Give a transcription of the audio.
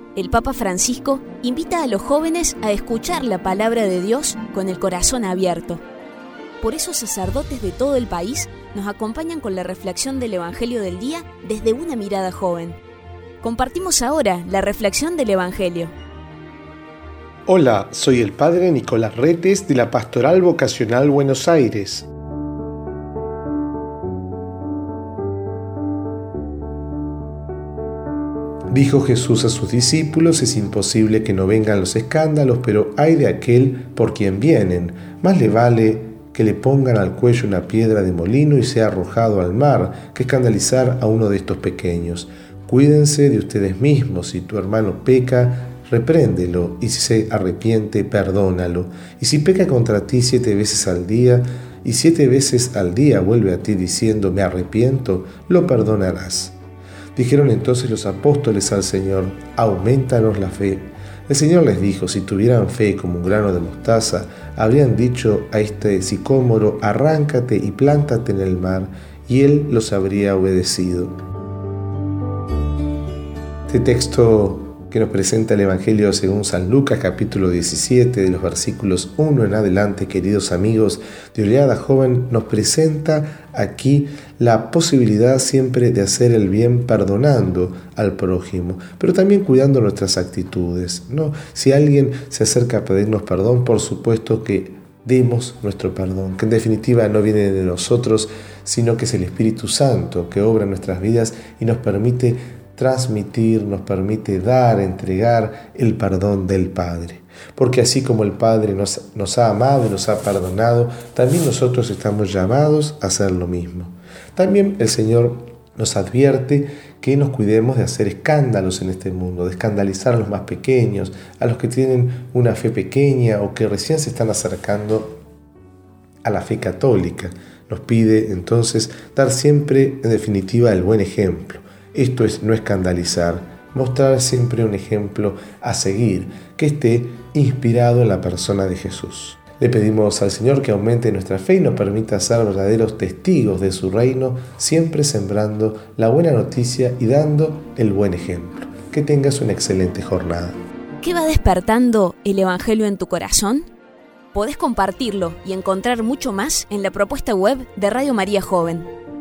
el Papa Francisco invita a los jóvenes a escuchar la palabra de Dios con el corazón abierto. Por eso sacerdotes de todo el país nos acompañan con la reflexión del Evangelio del día desde una mirada joven. Compartimos ahora la reflexión del Evangelio. Hola, soy el Padre Nicolás Retes de la Pastoral Vocacional Buenos Aires. Dijo Jesús a sus discípulos: es imposible que no vengan los escándalos, pero ay de aquel por quien vienen. Más le vale que le pongan al cuello una piedra de molino y sea arrojado al mar, que escandalizar a uno de estos pequeños. Cuídense de ustedes mismos. Si tu hermano peca, repréndelo, y si se arrepiente, perdónalo. Y si peca contra ti 7 veces al día, y 7 veces al día vuelve a ti diciendo: me arrepiento, lo perdonarás. Dijeron entonces los apóstoles al Señor: aumentanos la fe. El Señor les dijo: si tuvieran fe como un grano de mostaza, habrían dicho a este sicómoro: arráncate y plántate en el mar, y él los habría obedecido. Este texto que nos presenta el Evangelio según San Lucas, capítulo 17, de los versículos 1 en adelante, queridos amigos de Oleada Joven, nos presenta aquí la posibilidad siempre de hacer el bien perdonando al prójimo, pero también cuidando nuestras actitudes, ¿no? Si alguien se acerca a pedirnos perdón, por supuesto que demos nuestro perdón, que en definitiva no viene de nosotros, sino que es el Espíritu Santo que obra en nuestras vidas y nos permite transmitir, nos permite dar, entregar el perdón del Padre. Porque así como el Padre nos ha amado y nos ha perdonado, también nosotros estamos llamados a hacer lo mismo. También el Señor nos advierte que nos cuidemos de hacer escándalos en este mundo, de escandalizar a los más pequeños, a los que tienen una fe pequeña o que recién se están acercando a la fe católica. Nos pide entonces dar siempre, en definitiva, el buen ejemplo. Esto es no escandalizar, mostrar siempre un ejemplo a seguir, que esté inspirado en la persona de Jesús. Le pedimos al Señor que aumente nuestra fe y nos permita ser verdaderos testigos de su reino, siempre sembrando la buena noticia y dando el buen ejemplo. Que tengas una excelente jornada. ¿Qué va despertando el Evangelio en tu corazón? Podés compartirlo y encontrar mucho más en la propuesta web de Radio María Joven.